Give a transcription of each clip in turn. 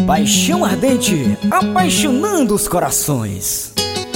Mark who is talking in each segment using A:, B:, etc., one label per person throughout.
A: Paixão ardente, apaixonando os corações.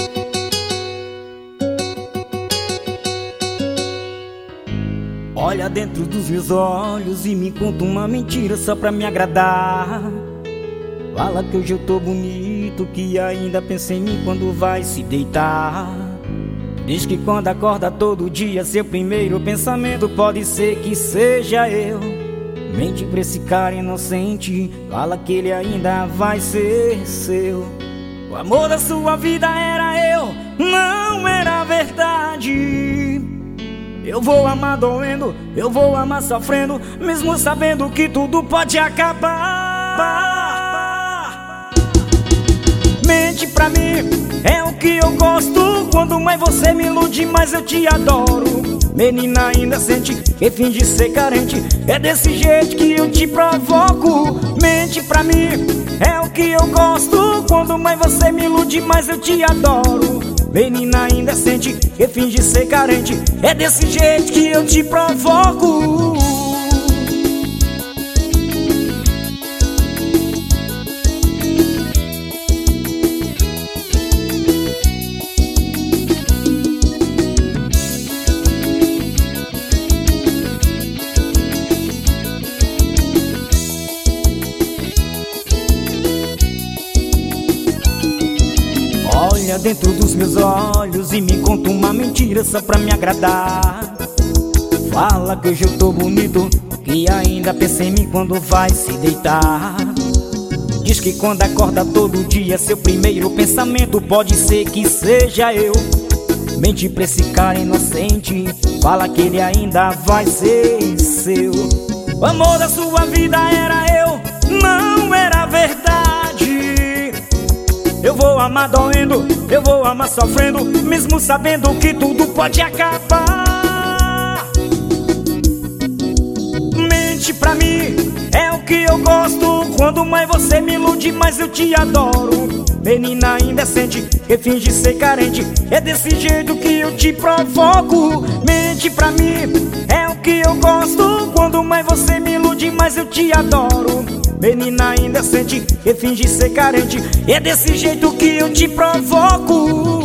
A: Olha dentro dos meus olhos e me conta uma mentira só pra me agradar. Fala que hoje eu tô bonito, que ainda pensa em mim quando vai se deitar. Diz que quando acorda todo dia, seu primeiro pensamento pode ser que seja eu. Mente pra esse cara inocente, fala que ele ainda vai ser seu. O amor da sua vida era eu, não era verdade. Eu vou amar doendo, eu vou amar sofrendo, mesmo sabendo que tudo pode acabar. Mente pra mim, é o que eu gosto. Quando mais você me ilude, mais eu te adoro. Menina ainda sente que finge ser carente, é desse jeito que eu te provoco. Mente pra mim, é o que eu gosto. Quando mais você me ilude, mais eu te adoro. Menina ainda sente que finge ser carente, é desse jeito que eu te provoco. Olha dentro dos meus olhos e me conta uma mentira só pra me agradar. Fala que hoje eu tô bonito, que ainda pensa em mim quando vai se deitar. Diz que quando acorda todo dia, seu primeiro pensamento pode ser que seja eu. Mente pra esse cara inocente, fala que ele ainda vai ser seu. O amor da sua vida era eu, não era verdade. Eu vou amar doendo, eu vou amar sofrendo, mesmo sabendo que tudo pode acabar. Mente pra mim, é o que eu gosto. Quando mais você me ilude, mais eu te adoro. Menina ainda sente que finge ser carente, é desse jeito que eu te provoco. Mente pra mim, é o que eu gosto. Quando mais você me ilude, mais eu te adoro. Menina ainda sente que finge ser carente, é desse jeito que eu te provoco.